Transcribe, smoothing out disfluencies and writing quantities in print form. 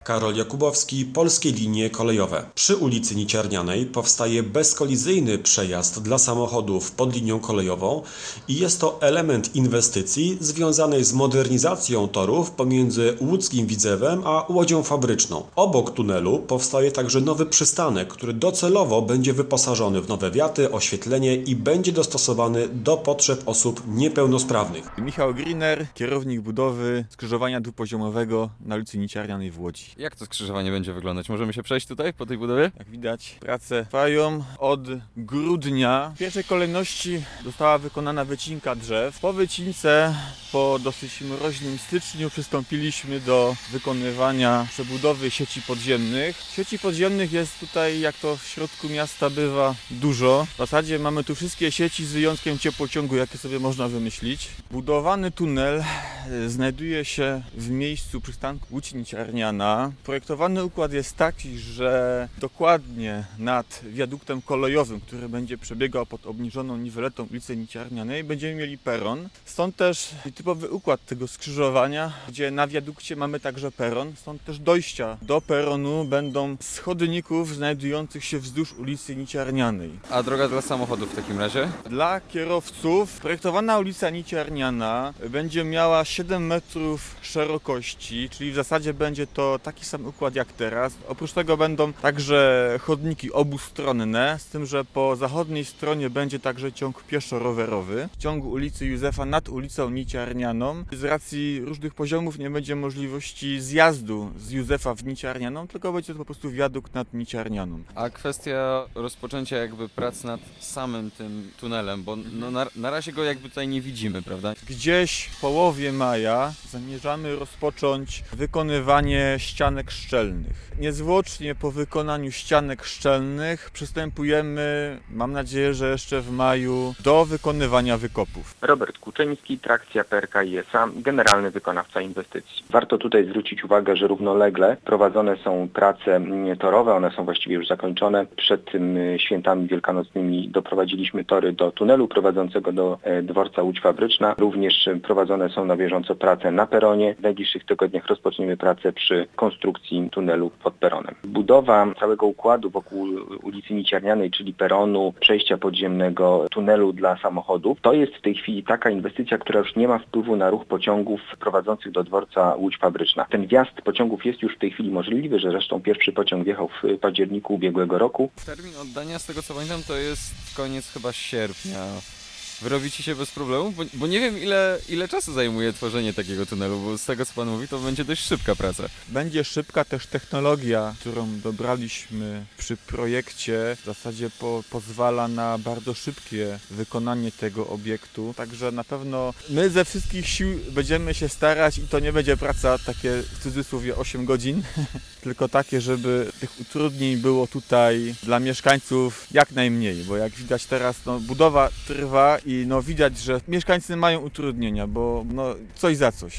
Karol Jakubowski, Polskie Linie Kolejowe. Przy ulicy Niciarnianej powstaje bezkolizyjny przejazd dla samochodów pod linią kolejową i jest to element inwestycji związanej z modernizacją torów pomiędzy łódzkim Widzewem a Łodzią Fabryczną. Obok tunelu powstaje także nowy przystanek, który docelowo będzie wyposażony w nowe wiaty, oświetlenie i będzie dostosowany do potrzeb osób niepełnosprawnych. Michał Griner, kierownik budowy skrzyżowania dwupoziomowego na ulicy Niciarnianej w Łodzi. Jak to skrzyżowanie będzie wyglądać? Możemy się przejść tutaj po tej budowie? Jak widać, prace trwają od grudnia. W pierwszej kolejności została wykonana wycinka drzew. Po wycince, po dosyć mroźnym styczniu przystąpiliśmy do wykonywania przebudowy sieci podziemnych. Sieci podziemnych jest tutaj, jak to w środku miasta bywa, dużo. W zasadzie mamy tu wszystkie sieci z wyjątkiem ciepłociągu, jakie sobie można wymyślić. Budowany tunel znajduje się w miejscu przystanku Łódź Niciarniana. Projektowany układ jest taki, że dokładnie nad wiaduktem kolejowym, który będzie przebiegał pod obniżoną niweletą ulicy Niciarnianej, będziemy mieli peron. Stąd też typowy układ tego skrzyżowania, gdzie na wiadukcie mamy także peron. Stąd też dojścia do peronu będą z chodników znajdujących się wzdłuż ulicy Niciarnianej. A droga dla samochodów w takim razie? Dla kierowców projektowana ulica Niciarniana będzie miała 7 metrów szerokości, czyli w zasadzie będzie to taki sam układ jak teraz. Oprócz tego będą także chodniki obustronne, z tym, że po zachodniej stronie będzie także ciąg pieszo-rowerowy. W ciągu ulicy Józefa nad ulicą Niciarnianą. Z racji różnych poziomów nie będzie możliwości zjazdu z Józefa w Niciarnianą, tylko będzie to po prostu wiadukt nad Niciarnianą. A kwestia rozpoczęcia jakby prac nad samym tym tunelem, bo no na razie go jakby tutaj nie widzimy, prawda? Gdzieś w połowie maja zamierzamy rozpocząć wykonywanie ścianek szczelnych. Niezwłocznie po wykonaniu ścianek szczelnych przystępujemy, mam nadzieję, że jeszcze w maju, do wykonywania wykopów. Robert Kuczyński, Trakcja PRK ISA, generalny wykonawca inwestycji. Warto tutaj zwrócić uwagę, że równolegle prowadzone są prace torowe, one są właściwie już zakończone. Przed tym świętami wielkanocnymi doprowadziliśmy tory do tunelu prowadzącego do dworca Łódź Fabryczna. Również prowadzone są na bieżąco prace na peronie. W najbliższych tygodniach rozpoczniemy pracę przy konstrukcji tunelu pod peronem. Budowa całego układu wokół ulicy Niciarnianej, czyli peronu, przejścia podziemnego, tunelu dla samochodów, to jest w tej chwili taka inwestycja, która już nie ma wpływu na ruch pociągów prowadzących do dworca Łódź Fabryczna. Ten wjazd pociągów jest już w tej chwili możliwy, że zresztą pierwszy pociąg wjechał w październiku ubiegłego roku. Termin oddania, z tego co pamiętam, to jest koniec chyba sierpnia. Wyrobicie się bez problemu? Bo nie wiem ile czasu zajmuje tworzenie takiego tunelu, bo z tego co pan mówi, to będzie dość szybka praca. Będzie szybka też technologia, którą dobraliśmy przy projekcie. W zasadzie pozwala na bardzo szybkie wykonanie tego obiektu. Także na pewno my ze wszystkich sił będziemy się starać i to nie będzie praca takie w cudzysłowie 8 godzin, tylko takie, żeby tych utrudnień było tutaj dla mieszkańców jak najmniej, bo jak widać teraz budowa trwa i widać, że mieszkańcy mają utrudnienia, bo coś za coś.